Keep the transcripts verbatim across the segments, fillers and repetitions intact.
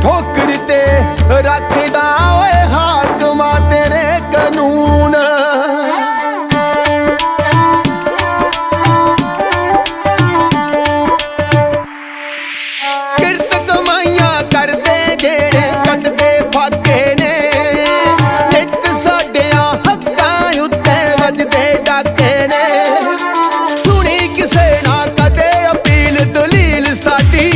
ठोकर ते रखदा ओए हाकमा तेरे कानून। किरत कमाइयां करदे जेड़े कटदे फाके ने, नित साडियां हक्कां उत्ते वजदे डाके ने। सुनी किसे ना कदे अपील दलील साडी,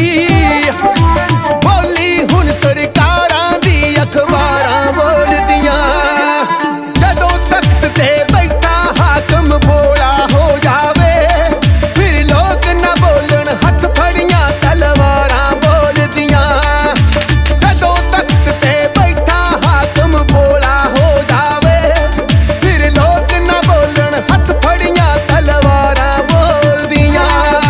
बोली हुण सरकारां दी अखबारां बोलदियां। जदों तख्त ते बैठा हाकम बोला हो जावे, फिर लोग ना बोलन हथ फड़ियां तलवारां बोलदियां। जदों तख्त ते बैठा हाकम बोला हो जावे, फिर लोग ना बोलन हथ फड़ियां तलवारां बोलदियां।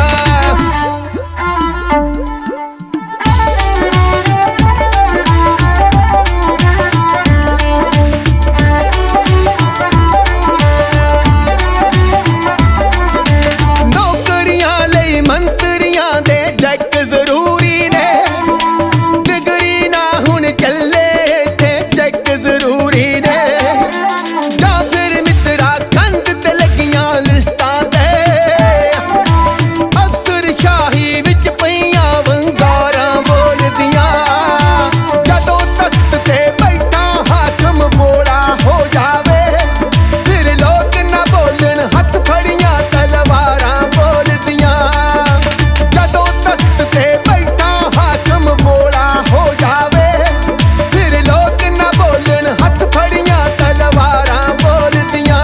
नौकरियां लई मंत्रियां दे चैक जरूरी ने, डिगरी ना हुण चले इत्थे चैक जरूरी ने। जां फिर मित्रा कंध ते लगियां लिस्टां ते, अफसर शाही विच पईयां वंगारां बोलदियां। जदों तख्त ते बैठा हाकम बोला हो जावे, फिर लोग ना बोलन हथ फड़ियां तलवारां बोलदियां। जदों तख्त ते बैठा हाकम बोला हो जावे, फिर लोग ना बोलन हथ फड़ियां तलवारां बोलदियां।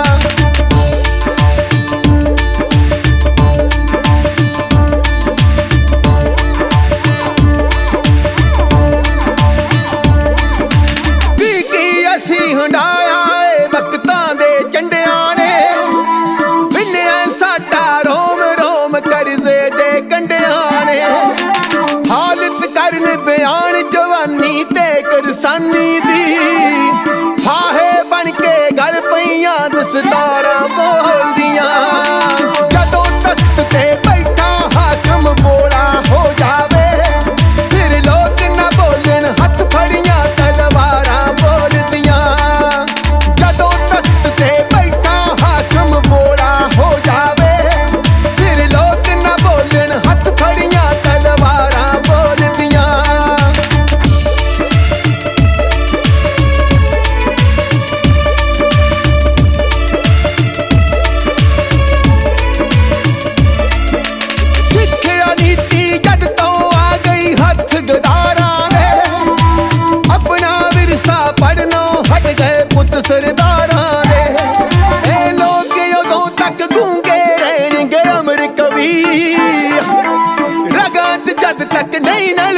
ਵੀ ਕੀ ਅਸੀਂ ਹੰਡਾਇਆ ਏ ਵਕਤਾਂ ਦੇ ਝੰਡਿਆਂ ਨੇ, ਵਿੰਨਿਆ ਸਾਡਾ ਰੋਮ ਰੋਮ ਕਰਜ਼ੇ ਦੇ ਕੰਢਿਆਂ ਨੇ। ਹਾਲਤ ਕਰਨ ਬਿਆਨ ਜਵਾਨੀ ਤੇ ਕਿਰਸਾਨੀ ਦੀ, ਫਾਹੇ ਬਣ ਕੇ ਗਲ ਪਈਆਂ ਦਸਤਾਰਾਂ ਬੋਲਦੀਆਂ। ਜਦੋਂ ਤਖਤ ਤੇ ਬੈਠਾ ਹਾਕਮ ਬੋਲਾ ਹੋ ਜਾਵੇ, ਫਿਰ ਲੋਕ ਨਾ ਬੋਲਣ ਹੱਥ ਫੜੀਆਂ ਤਲਵਾਰਾਂ ਬੋਲਦੀਆਂ। ਜਦੋਂ ਤਖਤ ਤੇ ਬੈਠਾ ਹਾਕਮ ਬੋਲਾ ਹੋ ਜਾਵੇ, ਫਿਰ ਲੋਕ ਨਾ ਬੋਲਣ ਹੱਥ ਫੜੀਆਂ ਤਲਵਾਰਾਂ ਬੋਲਦੀਆਂ। ਸਿੱਖਿਆ ਨੀਤੀ ਜਦ ਤੋਂ ਆ ਗਈ ਹੱਥ ਗਦਾਰਾਂ ਨੇ, ਆਪਣਾ ਵਿਰਸਾ ਪੜਨੋਂ ਹਟ ਗਏ ਪੁੱਤ ਸਰਦਾਰਾਂ ਦੇ। ਇਹ ਲੋਕ ਉਦੋਂ ਤੱਕ ਗੂੰਗੇ ਰਹਿਣਗੇ ਅਮਰ ਕਵੀ, ਰਗਾਂ 'ਚ ਜਦ ਤੱਕ ਨਹੀਂ ਨਾ